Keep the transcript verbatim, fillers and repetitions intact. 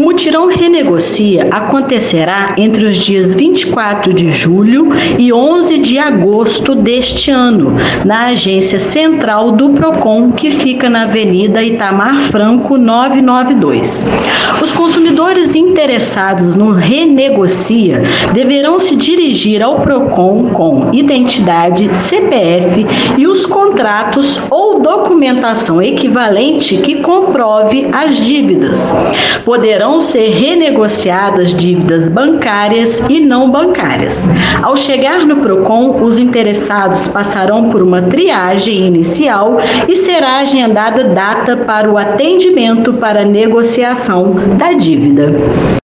mutirão Renegocia acontecerá entre os dias vinte e quatro de julho e onze de agosto deste ano, na agência central do Procon, que fica na Avenida Itamar Franco novecentos e noventa e dois. Os consumidores interessados no Renegocia deverão se dirigir ao Procon com identidade, C P F e os contratos ou documentação equivalente que comprove as dívidas. Poderão ser renegociadas dívidas bancárias e não bancárias. Ao chegar no Procon, os interessados passarão por uma triagem inicial e será agendada data para o atendimento para negociação da dívida.